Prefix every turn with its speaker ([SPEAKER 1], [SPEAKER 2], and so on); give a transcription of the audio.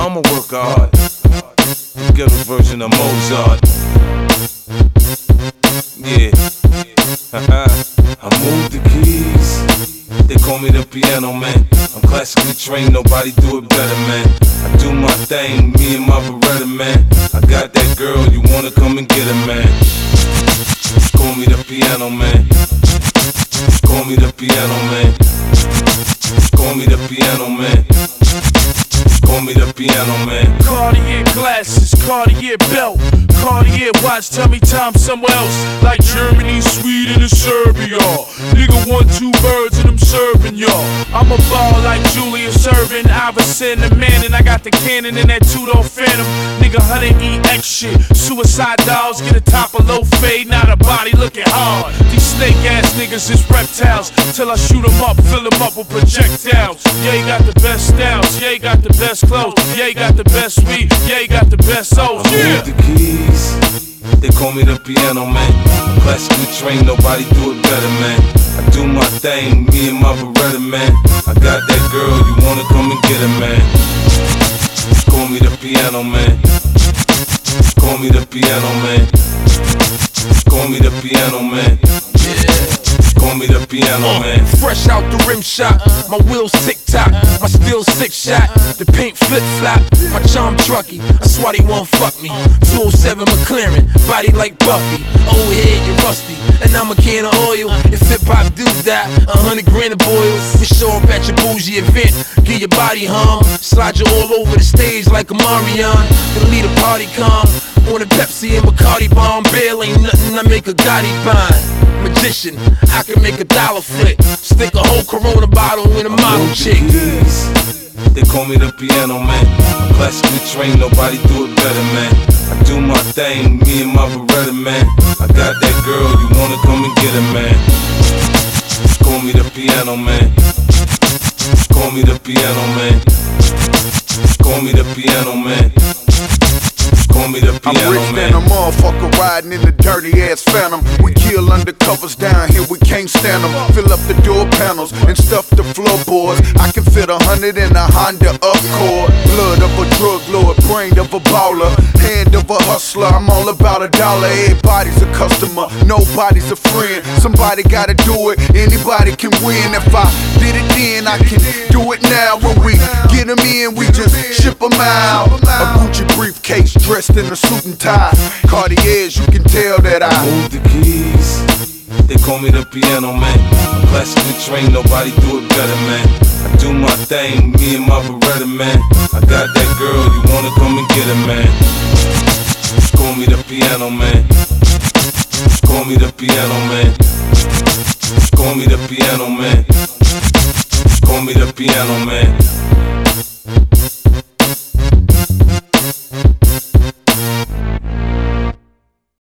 [SPEAKER 1] I'ma work hard. Get a version of Mozart. Yeah. I move the keys. They call me the piano man. I'm classically trained, nobody do it better, man. I do my thing, me and my Beretta, man. I got that girl, you wanna come and get her, man. Call me the piano man. Call me the piano man. Call me the piano man. Call me the piano man.
[SPEAKER 2] Cartier glasses, Cartier belt, Cartier watch, tell me time somewhere else. Like Germany, Sweden, and Serbia. Nigga want 2 birds and I'm serving y'all. I'm a ball like Julius Erving, Iverson, the man, and I got the cannon in that 2-door Phantom. Nigga 100EX shit, suicide dolls, get a top of low fade, not a body looking hard. These snake ass niggas is reptiles, till I shoot them up, fill them up with projectiles. Yeah, you got the best styles, yeah, you got the best clothes, yeah, you got the best weed, yeah, you got the best souls. Yeah.
[SPEAKER 1] The keys, they call me the piano man. I'm classically trained, nobody do it better, man. I do my thing, me and my Beretta, man. I got that girl, you wanna come and get her, man. Call me the piano man. Call me the piano man. Call me the piano man. Call me the piano man.
[SPEAKER 3] Fresh out the rim shot, my wheels tick-tock, my steel 6-shot, the paint flip-flop, my charm trucky, that's why they won't fuck me. 207 McLaren, body like Buffy, old head you rusty, and I'm a can of oil. If hip-hop do that, 100 grand of boils. We show up at your bougie event, get your body hum, slide you all over the stage like a Marion, then lead a party calm. On a Pepsi and Bacardi bomb, bail ain't nothing, I make a Gotti bind. Magician, I can make a dollar flip. Stick a whole Corona bottle in a model chick.
[SPEAKER 1] They call me the piano man. I'm classically trained, nobody do it better, man. I do my thing, me and my Beretta, man. I got that girl, you wanna come and get her, man. Call me the piano man. Call me the piano man. Call me the piano man. Call me the piano
[SPEAKER 4] I'm rich
[SPEAKER 1] man.
[SPEAKER 4] than a motherfucker riding in the dirty ass Phantom. We kill undercovers down here, we can't stand them. Fill up the door panels and stuff the floorboards. I can fit 100 in a Honda Accord. Blood of a drug lord, brain of a baller, hand of a hustler. I'm all about $1. Everybody's a customer, nobody's a friend. Somebody gotta do it, anybody can win. If I did it then, I can do it now. When we get them in, we just ship them out. A Gucci briefcase dressed in a suit and tie. Cartiers, you can tell that I
[SPEAKER 1] move the keys. They call me the piano man. I'm classically trained, nobody do it better, man. I do my thing, me and my Beretta, man. I got that girl, you wanna come and get her, man. Call me the piano man. Call me the piano man. Call me the piano man. Call me the piano man.